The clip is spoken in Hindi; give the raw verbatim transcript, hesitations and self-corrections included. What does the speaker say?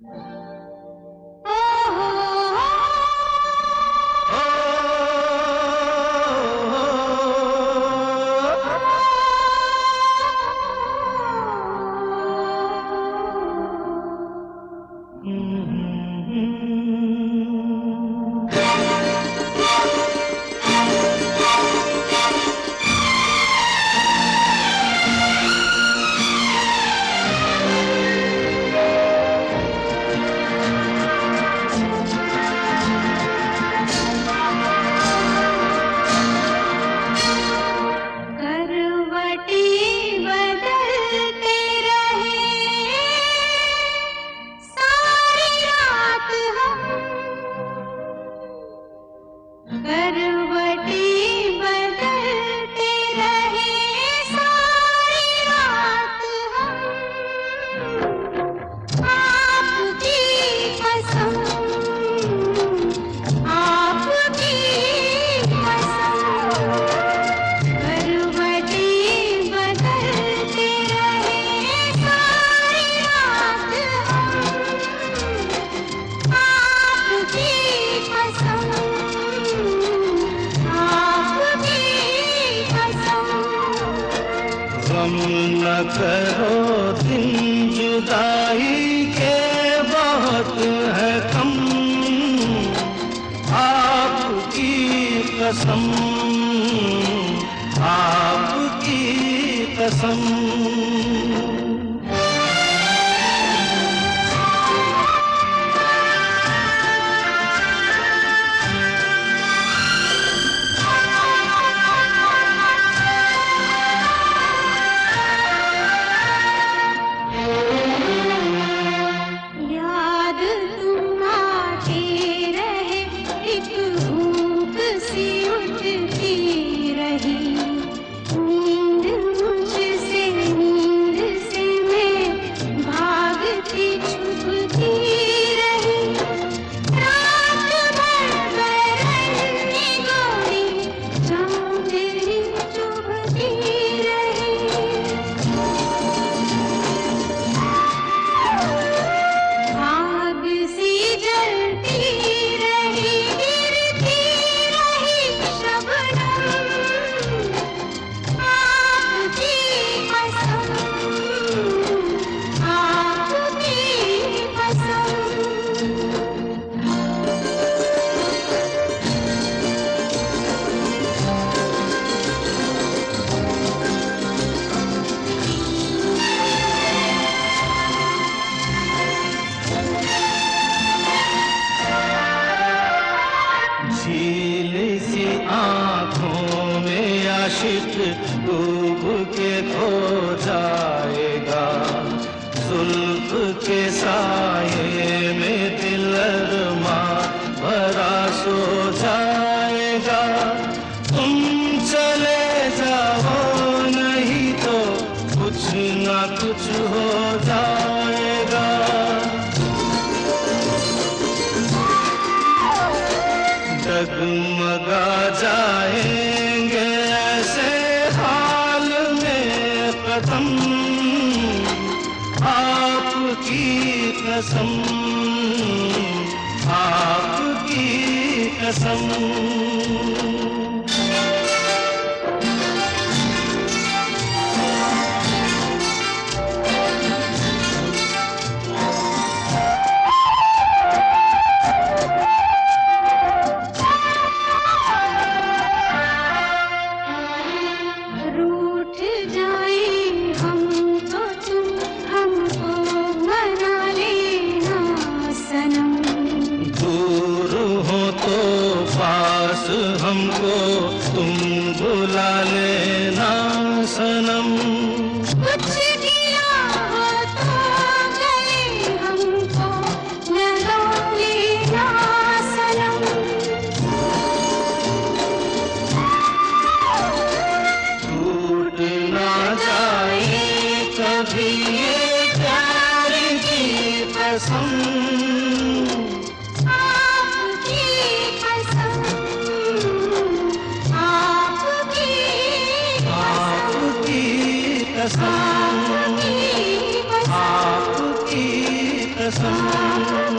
गम न करो दिन जुदाई के बहुत है कम, आपकी कसम आपकी कसम। झील सी आँखों में आशिक डूब के खो जाएगा, जुल्फ के साये में दिल अरमा भरा सो जाएगा। तुम चले जाओ नहीं तो कुछ ना कुछ हो जाएगा। डगमगा जाएंगे ऐसे हाल में कदम, आपकी कसम आपकी कसम। हमको तुम बुला लेना सनम, कुछ किया हो तो गले हमको लगा लेना सनम। टूट ना जाए कभी ये प्यार की कसम, कसम आपकी कसम।